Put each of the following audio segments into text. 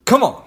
Come on.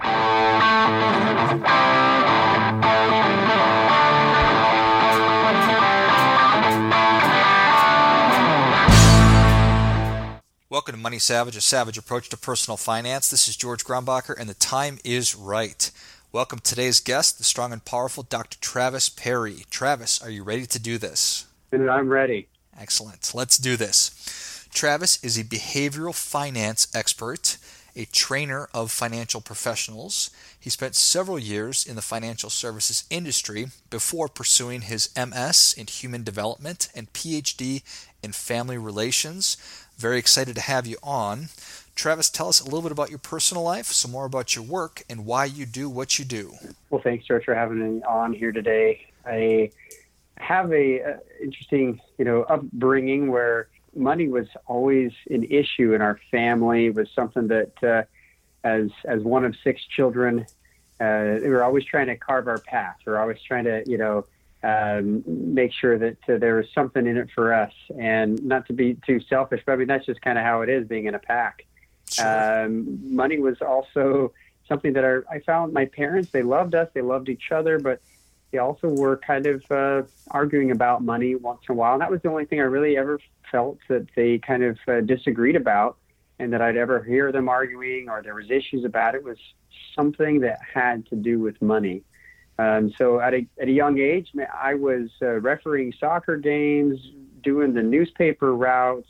Welcome to Money Savage, a savage approach to personal finance. This is George Grumbacher, and the time is right. Welcome to today's guest, the strong and powerful Dr. Travis Perry. Travis, are you ready to do this? I'm ready. Excellent. Let's do this. Travis is a behavioral finance expert, a trainer of financial professionals. He spent several years in the financial services industry before pursuing his MS in human development and PhD in family relations. Very excited to have you on. Travis, tell us a little bit about your personal life, some more about your work, and why you do what you do. Well, thanks, George, for having me on here today. I have a interesting, upbringing where money was always an issue in our family. It was something that, as one of 6 children, we were always trying to carve our path. We were always trying to, make sure that there was something in it for us, and not to be too selfish, but I mean, that's just kind of how it is being in a pack. Sure. Money was also something that I found my parents, they loved us, they loved each other, but they also were kind of arguing about money once in a while. And that was the only thing I really ever felt that they kind of disagreed about, and that I'd ever hear them arguing or there was issues about it was something that had to do with money. So at a young age, I was refereeing soccer games, doing the newspaper routes,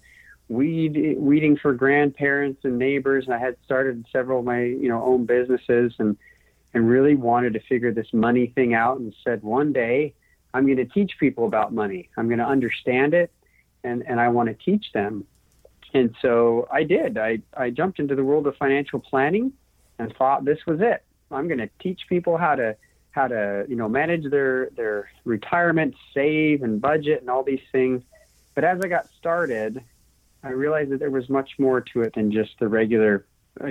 weeding for grandparents and neighbors. And I had started several of my own businesses, and really wanted to figure this money thing out, and said, one day I'm going to teach people about money. I'm going to understand it, and I want to teach them. And so I did. I jumped into the world of financial planning and thought this was it. I'm going to teach people how to manage their retirement, save and budget and all these things. But as I got started, I realized that there was much more to it than just the regular,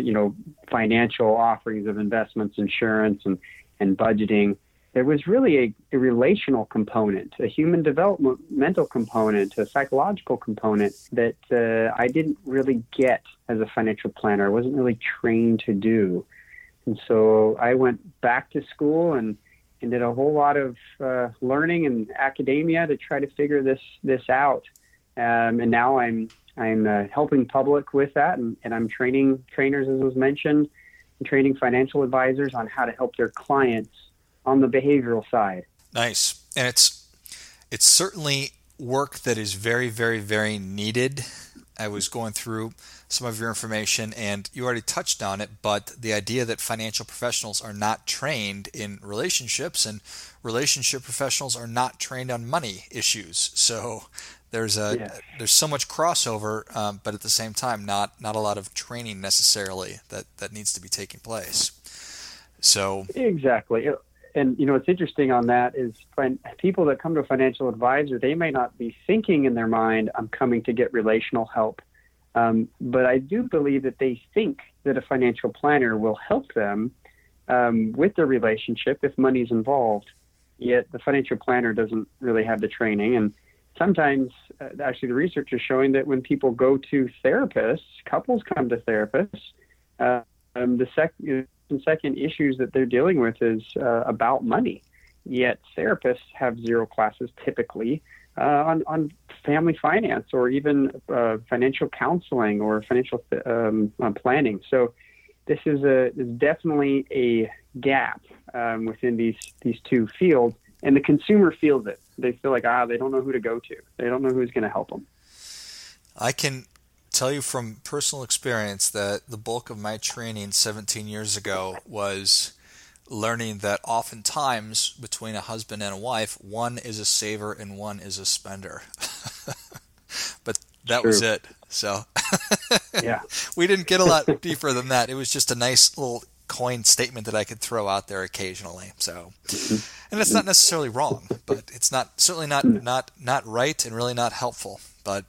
financial offerings of investments, insurance, and budgeting. There was really a relational component, a human developmental component, a psychological component that I didn't really get as a financial planner. I wasn't really trained to do. And so I went back to school and did a whole lot of learning in academia to try to figure this out. And now I'm helping public with that, and I'm training trainers, as was mentioned, and training financial advisors on how to help their clients on the behavioral side. Nice. And it's certainly work that is very, very, very needed. I was going through some of your information, and you already touched on it, but the idea that financial professionals are not trained in relationships, and relationship professionals are not trained on money issues. So there's so much crossover, but at the same time, not a lot of training necessarily that needs to be taking place. So exactly. And what's interesting on that is people that come to a financial advisor, they may not be thinking in their mind, I'm coming to get relational help. But I do believe that they think that a financial planner will help them with their relationship if money's involved. Yet the financial planner doesn't really have the training. And sometimes, actually, the research is showing that when people go to therapists, couples come to therapists, the second issues that they're dealing with is about money. Yet therapists have 0 classes typically on family finance, or even financial counseling or financial planning. So this is definitely a gap within these two fields, and the consumer feels it. They feel like they don't know who to go to. They don't know who's going to help them. I can tell you from personal experience that the bulk of my training 17 years ago was learning that oftentimes between a husband and a wife, one is a saver and one is a spender. But that was it. So yeah, we didn't get a lot deeper than that. It was just a nice little coin statement that I could throw out there occasionally. So, and it's not necessarily wrong, but it's certainly not right, and really not helpful. But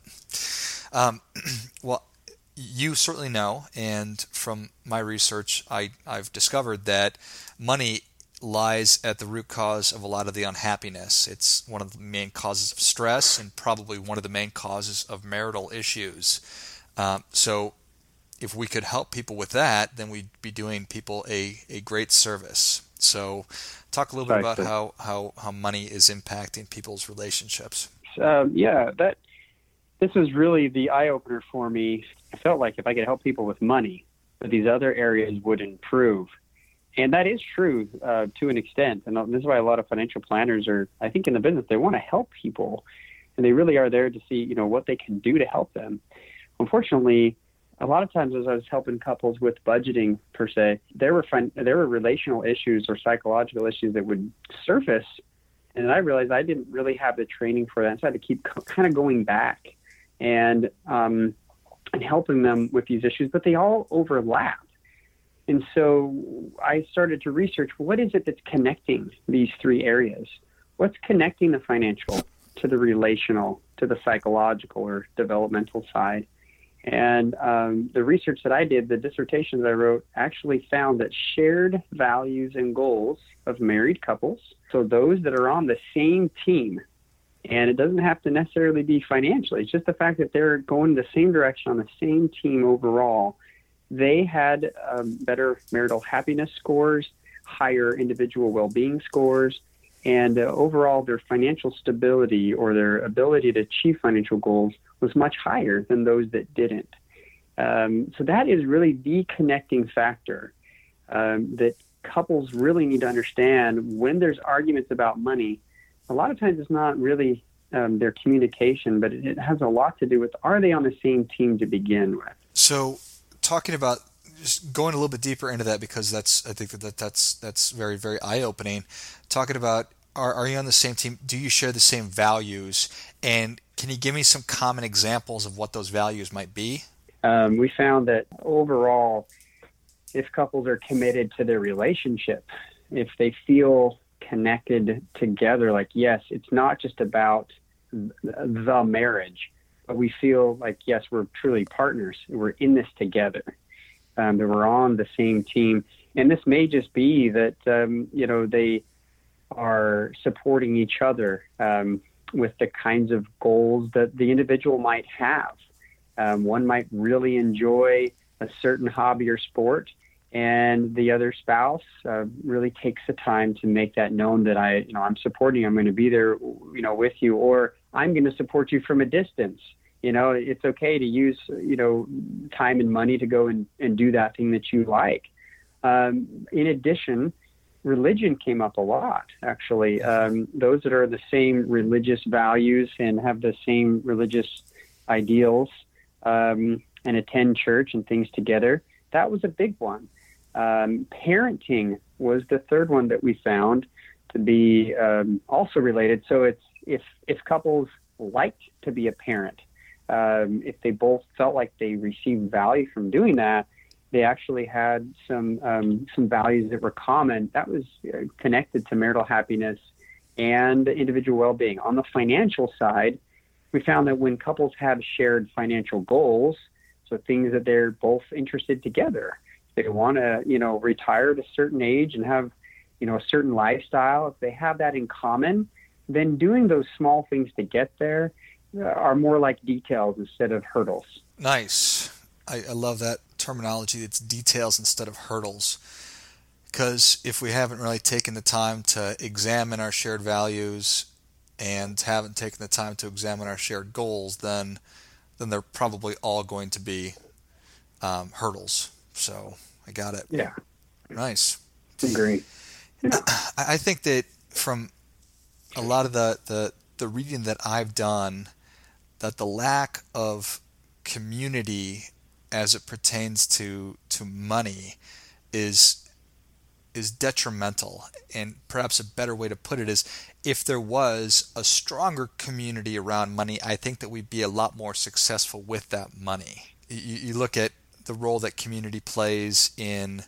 well, you certainly know, and from my research, I've discovered that money lies at the root cause of a lot of the unhappiness. It's one of the main causes of stress, and probably one of the main causes of marital issues. So if we could help people with that, then we'd be doing people a great service. So talk a little bit about Precisely. how money is impacting people's relationships. Yeah, that this was really the eye opener for me. I felt like if I could help people with money, that these other areas would improve. And that is true to an extent. And this is why a lot of financial planners are, I think, in the business, they want to help people. And they really are there to see, what they can do to help them. Unfortunately, a lot of times as I was helping couples with budgeting per se, there were relational issues or psychological issues that would surface. And I realized I didn't really have the training for that. So I had to keep kind of going back and helping them with these issues, but they all overlap. And so I started to research, what is it that's connecting these three areas? What's connecting the financial to the relational, to the psychological or developmental side? And the research that I did, the dissertation that I wrote, actually found that shared values and goals of married couples, so those that are on the same team, and it doesn't have to necessarily be financially, it's just the fact that they're going the same direction on the same team overall, they had better marital happiness scores, higher individual well-being scores, and overall their financial stability or their ability to achieve financial goals was much higher than those that didn't. So that is really the connecting factor that couples really need to understand. When there's arguments about money, a lot of times it's not really their communication, but it has a lot to do with, are they on the same team to begin with? So talking about just going a little bit deeper into that, because I think that's very, very eye-opening. Talking about, are you on the same team? Do you share the same values? And can you give me some common examples of what those values might be? We found that overall, if couples are committed to their relationship, if they feel connected together, like, yes, it's not just about the marriage, but we feel like, yes, we're truly partners. We're in this together. That we're on the same team. And this may just be that, they are supporting each other with the kinds of goals that the individual might have. One might really enjoy a certain hobby or sport, and the other spouse really takes the time to make that known that I'm supporting you, I'm going to be there, with you, or I'm going to support you from a distance. It's okay to use, time and money to go and do that thing that you like. In addition, religion came up a lot, actually. Those that are the same religious values and have the same religious ideals and attend church and things together, that was a big one. Parenting was the third one that we found to be also related. So it's if couples liked to be a parent, if they both felt like they received value from doing that, they actually had some values that were common. That was connected to marital happiness and individual well-being. On the financial side, we found that when couples have shared financial goals, so things that they're both interested together, they want to, retire at a certain age and have, a certain lifestyle. If they have that in common, then doing those small things to get there are more like details instead of hurdles. Nice. I love that terminology. It's details instead of hurdles. Because if we haven't really taken the time to examine our shared values and haven't taken the time to examine our shared goals, then they're probably all going to be hurdles. So I got it. Yeah. Nice. Agree. Yeah. I think that from a lot of the reading that I've done, that the lack of community as it pertains to money is detrimental. And perhaps a better way to put it is, if there was a stronger community around money, I think that we'd be a lot more successful with that money. You look at the role that community plays in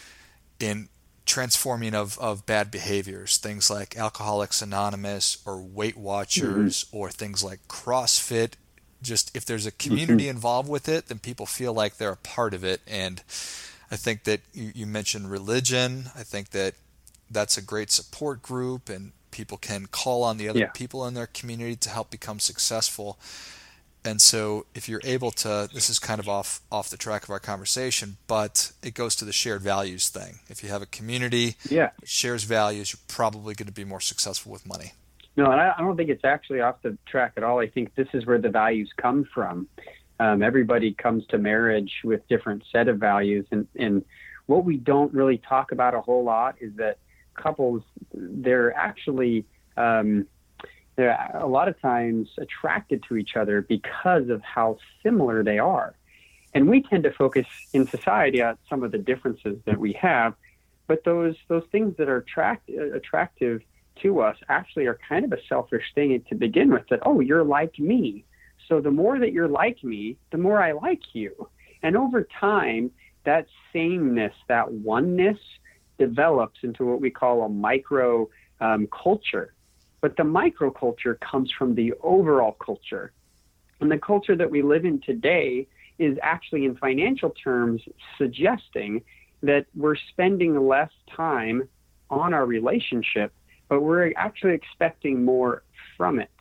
transforming of bad behaviors, things like Alcoholics Anonymous or Weight Watchers, or things like CrossFit. Just if there's a community involved with it, then people feel like they're a part of it. And I think that you mentioned religion. I think that that's a great support group, and people can call on the other people in their community to help become successful. And so if you're able to, this is kind of off the track of our conversation, but it goes to the shared values thing. If you have a community Yeah. that shares values, you're probably going to be more successful with money. No, and I don't think it's actually off the track at all. I think this is where the values come from. Everybody comes to marriage with different set of values. And what we don't really talk about a whole lot is that couples, they're actually, they're a lot of times attracted to each other because of how similar they are. And we tend to focus in society on some of the differences that we have, but those things that are attractive to us actually are kind of a selfish thing to begin with, that, oh, you're like me. So the more that you're like me, the more I like you. And over time, that sameness, that oneness develops into what we call a micro culture. But the microculture comes from the overall culture. And the culture that we live in today is actually, in financial terms, suggesting that we're spending less time on our relationship, but we're actually expecting more from it.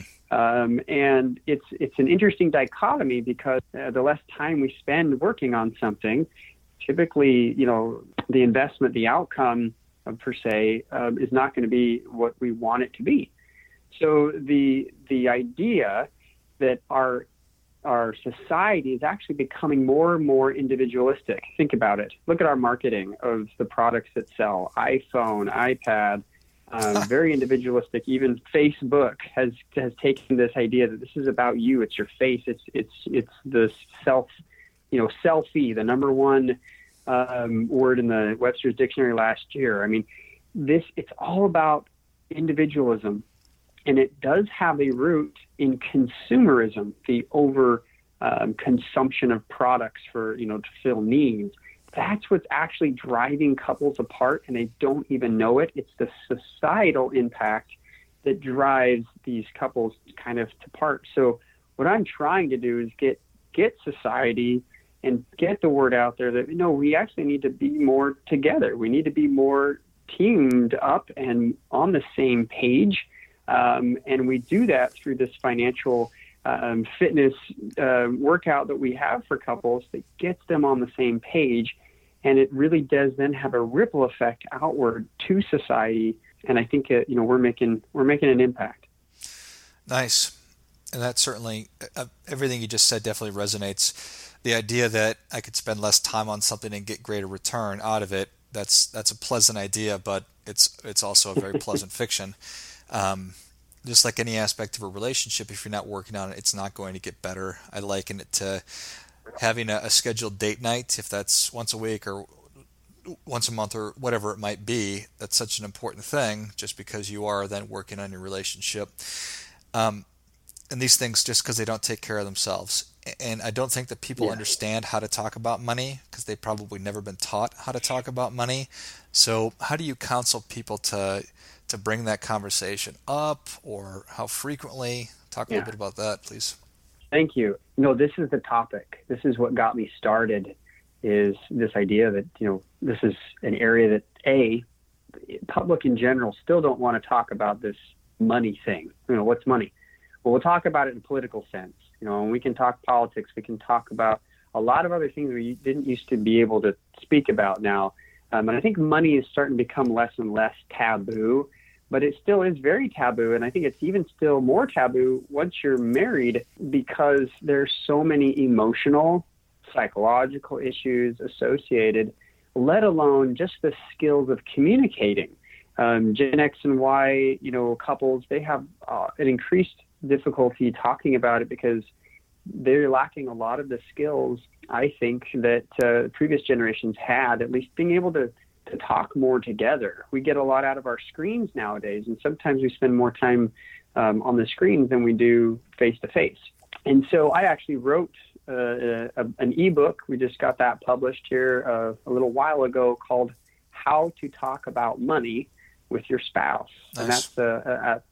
And it's an interesting dichotomy, because the less time we spend working on something, typically, the investment, the outcome per se, is not going to be what we want it to be. So the idea that our society is actually becoming more and more individualistic. Think about it. Look at our marketing of the products that sell. iPhone, iPad, very individualistic. Even Facebook has taken this idea that this is about you. It's your face. It's the selfie, the number one word in the Webster's Dictionary last year. I mean, it's all about individualism, and it does have a root in consumerism, the over consumption of products for, to fill needs. That's what's actually driving couples apart, and they don't even know it. It's the societal impact that drives these couples kind of apart. So what I'm trying to do is get society and get the word out there that, we actually need to be more together. We need to be more teamed up and on the same page. And we do that through this financial fitness workout that we have for couples that gets them on the same page. And it really does then have a ripple effect outward to society. And I think, we're making an impact. Nice. And that certainly, everything you just said definitely resonates. The idea that I could spend less time on something and get greater return out of it, that's a pleasant idea, but it's also a very pleasant fiction. Just like any aspect of a relationship, if you're not working on it, it's not going to get better. I liken it to having a scheduled date night, if that's once a week or once a month or whatever it might be. That's such an important thing, just because you are then working on your relationship. And these things, just because they don't take care of themselves. And I don't think that people understand how to talk about money, because they've probably never been taught how to talk about money. So how do you counsel people to bring that conversation up, or how frequently? Talk a little bit about that, please. Thank you. This is the topic. This is what got me started, is this idea that, this is an area that, public in general still don't want to talk about this money thing. What's money? Well, we'll talk about it in a political sense. And we can talk politics. We can talk about a lot of other things we didn't used to be able to speak about now. And I think money is starting to become less and less taboo, but it still is very taboo. And I think it's even still more taboo once you're married, because there's so many emotional, psychological issues associated, let alone just the skills of communicating. Gen X and Y, couples, they have an increased difficulty talking about it because they're lacking a lot of the skills, I think, that previous generations had, at least being able to talk more together. We get a lot out of our screens nowadays, and sometimes we spend more time on the screens than we do face-to-face. And so I actually wrote an ebook. We just got that published here a little while ago, called How to Talk About Money with Your Spouse. Nice. And that's at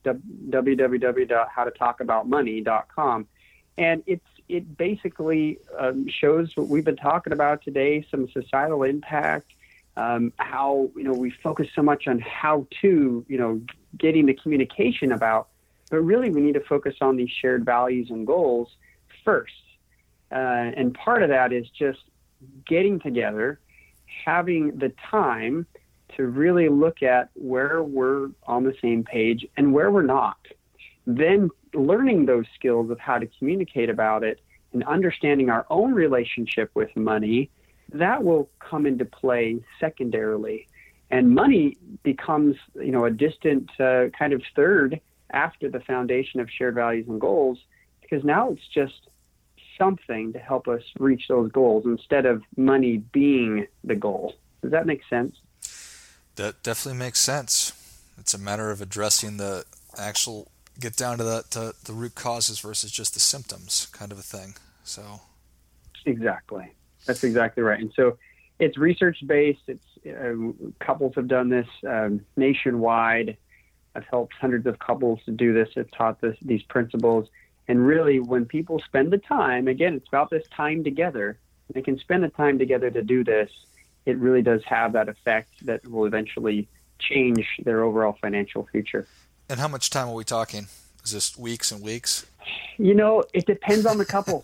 www.howtotalkaboutmoney.com. And it basically shows what we've been talking about today, some societal impact, how, we focus so much on how to, getting the communication about, but really we need to focus on these shared values and goals first. And part of that is just getting together, having the time to really look at where we're on the same page and where we're not. Then learning those skills of how to communicate about it and understanding our own relationship with money, that will come into play secondarily. And money becomes, a distant kind of third after the foundation of shared values and goals, because now it's just something to help us reach those goals instead of money being the goal. Does that make sense? That definitely makes sense. It's a matter of addressing the actual, get down to the root causes versus just the symptoms kind of a thing. So exactly. That's exactly right. And so it's research-based. It's couples have done this nationwide. I've helped hundreds of couples to do this. I've taught these principles. And really, when people spend the time, again, it's about this time together. They can spend the time together to do this. It really does have that effect that will eventually change their overall financial future. And how much time are we talking? Is this weeks and weeks? It depends on the couple.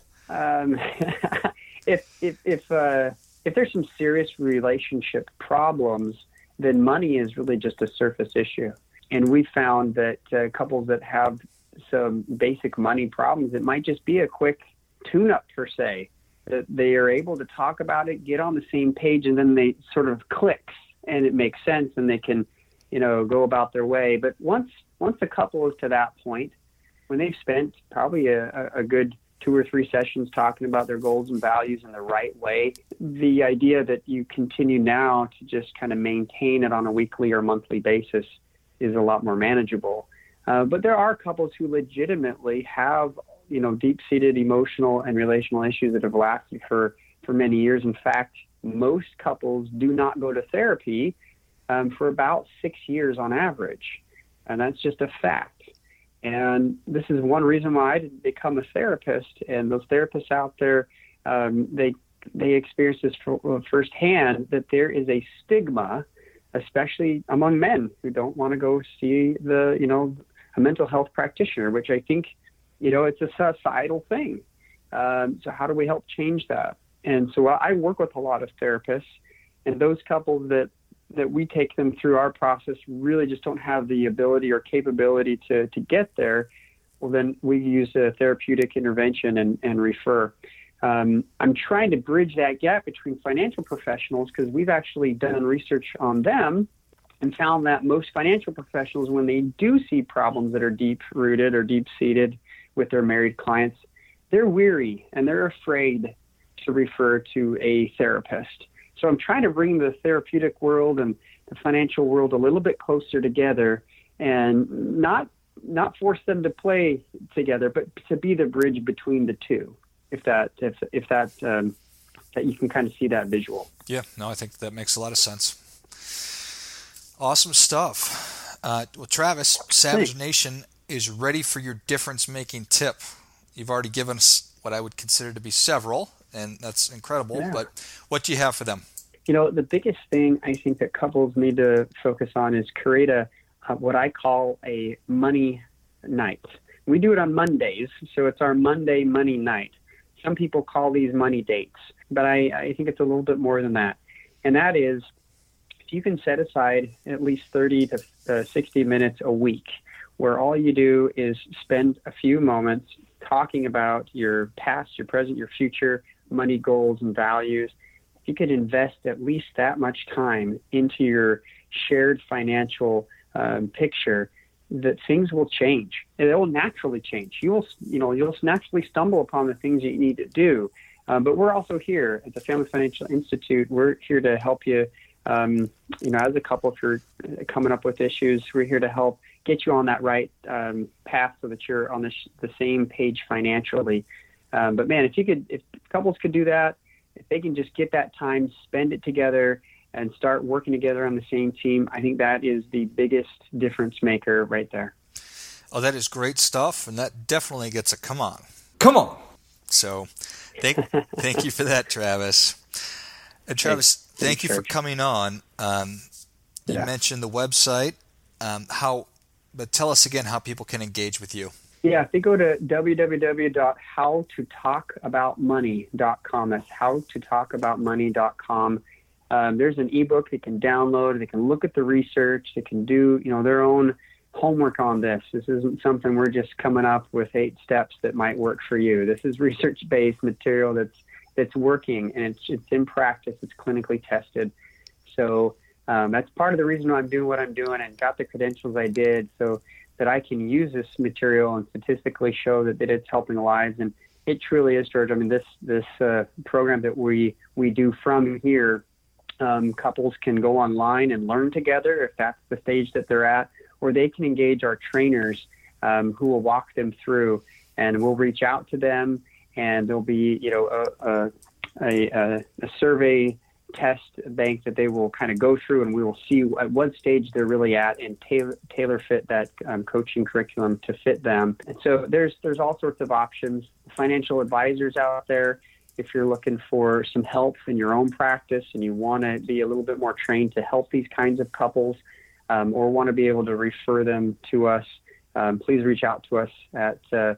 If there's some serious relationship problems, then money is really just a surface issue. And we found that couples that have some basic money problems, it might just be a quick tune-up per se, that they are able to talk about it, get on the same page, and then they sort of clicks and it makes sense and they can, go about their way. But once the couple is to that point, when they've spent probably a good 2 or 3 sessions talking about their goals and values in the right way, the idea that you continue now to just kind of maintain it on a weekly or monthly basis is a lot more manageable. But there are couples who legitimately have, deep-seated emotional and relational issues that have lasted for many years. In fact, most couples do not go to therapy for about 6 years on average. And that's just a fact. And this is one reason why I didn't become a therapist. And those therapists out there, they experience this firsthand, that there is a stigma, especially among men who don't want to go see a mental health practitioner, which I think, it's a societal thing. So how do we help change that? And so I work with a lot of therapists, and those couples that we take them through our process really just don't have the ability or capability to get there. Well, then we use a therapeutic intervention and refer. I'm trying to bridge that gap between financial professionals, because we've actually done research on them and found that most financial professionals, when they do see problems that are deep-rooted or deep-seated with their married clients, they're weary and they're afraid to refer to a therapist. So I'm trying to bring the therapeutic world and the financial world a little bit closer together, and not force them to play together, but to be the bridge between the two. If that you can kind of see that visual. Yeah, no, I think that makes a lot of sense. Awesome stuff. Well, Travis, Savage Nation is ready for your difference-making tip. You've already given us what I would consider to be several, and that's incredible. Yeah. But what do you have for them? The biggest thing I think that couples need to focus on is create what I call a money night. We do it on Mondays, so it's our Monday money night. Some people call these money dates, but I think it's a little bit more than that. And that is, if you can set aside at least 30 to 60 minutes a week, where all you do is spend a few moments talking about your past, your present, your future, money goals and values. If you could invest at least that much time into your shared financial picture, that things will change. It will naturally change. You'll naturally stumble upon the things that you need to do. But we're also here at the Family Financial Institute. We're here to help you, as a couple, if you're coming up with issues, we're here to help get you on that right path so that you're on the same page financially. But man, if couples could do that, if they can just get that time, spend it together, and start working together on the same team, I think that is the biggest difference maker right there. Oh, that is great stuff, and that definitely gets a come on. Come on. So thank you for that, Travis. And Travis, thank you for coming on. You mentioned the website. But tell us again how people can engage with you. Yeah, if they go to www.howtotalkaboutmoney.com, that's howtotalkaboutmoney.com. There's an ebook they can download. They can look at the research. They can do, their own homework on this. This isn't something we're just coming up with 8 steps that might work for you. This is research-based material that's working, and it's in practice. It's clinically tested. So that's part of the reason why I'm doing what I'm doing and got the credentials I did, so that I can use this material and statistically show that it's helping lives. And it truly is, George. I mean, this program that we do from here, couples can go online and learn together if that's the stage that they're at, or they can engage our trainers who will walk them through, and we'll reach out to them, and there'll be a survey test bank that they will kind of go through, and we will see at what stage they're really at and tailor fit that coaching curriculum to fit them. And so there's all sorts of options. Financial advisors out there, if you're looking for some help in your own practice and you want to be a little bit more trained to help these kinds of couples, or want to be able to refer them to us, please reach out to us at the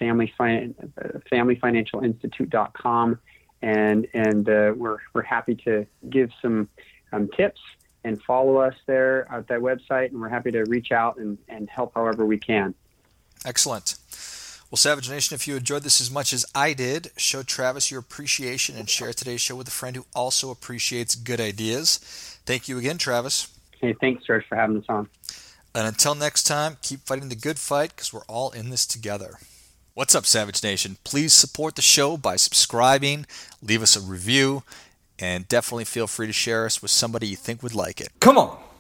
familyfinancialinstitute.com. And we're happy to give some tips and follow us there at that website, and we're happy to reach out and help however we can. Excellent. Well, Savage Nation, if you enjoyed this as much as I did, show Travis your appreciation and share today's show with a friend who also appreciates good ideas. Thank you again, Travis. Hey, thanks, George, for having us on. And until next time, keep fighting the good fight, because we're all in this together. What's up, Savage Nation? Please support the show by subscribing, leave us a review, and definitely feel free to share us with somebody you think would like it. Come on.